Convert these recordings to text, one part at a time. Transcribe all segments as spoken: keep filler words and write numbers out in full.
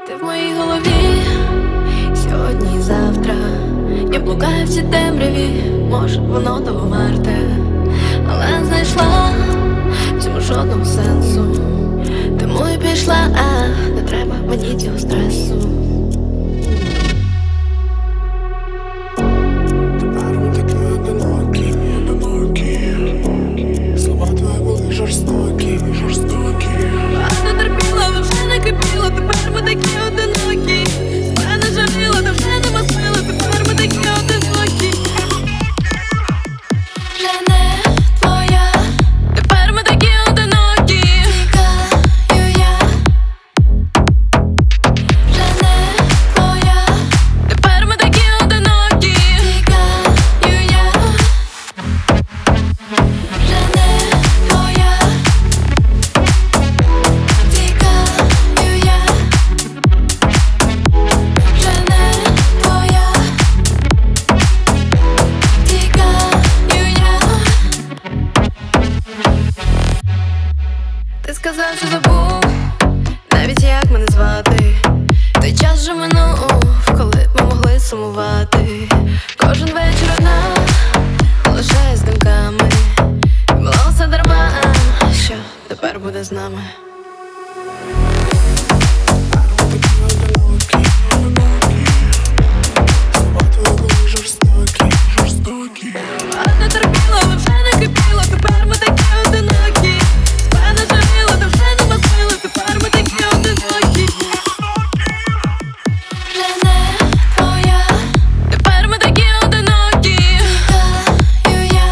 Ти в моїй голові сьогодні і завтра. Я блукаю в цій темряві, може воно того варте, але знайшла в цьому жодного сенсу. Тому і пішла, а не треба мені цього стресу. Тепер ми такі одинокі, одинокі. Слова твої були жорстокі, жорстокі. Багато терпіла, але вже не кипіла. Тепер ми такі одинокі. З мене жаліла, та вже нема сили. Тепер ми такі одинокі. Вже не твоя. Тепер ми такі одинокі. Тікаю я. Вже не твоя. Тепер ми такі одинокі. Тікаю я. Вже не твоя. Тікаю я. Вже не твоя. Тікаю я. Ти сказав, що забув, навіть як мене звати. Той час вже минув, коли ми могли сумувати. Кожен вечір одна, лише з думками. Було все дарма, що тепер буде з нами. Тепер ми такі одинокі, одинокі. Слова твої були жорстокі, жорстокі. Багато терпіла, але вже не кипіла. Тепер ми такі одинокі. З мене жаліла, та вже нема сили. Тепер ми такі одинокі. Вже не твоя. Тепер ми такі одинокі. Тікаю я.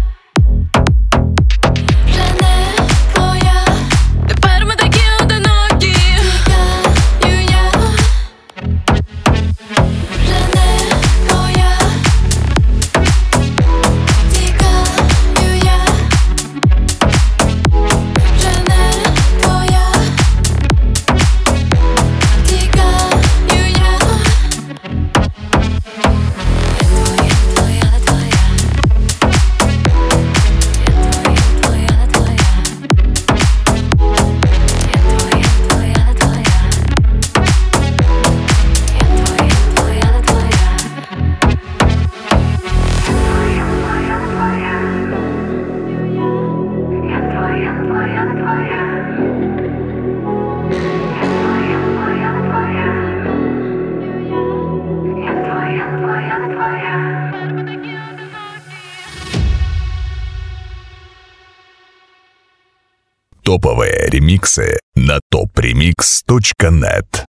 Вже не твоя. Тепер ми такі одинокі. Тікаю я. Вже не твоя. Тікаю я. Вже не твоя. Тікаю я. Топовые ремиксы на топ ремикс точка нет.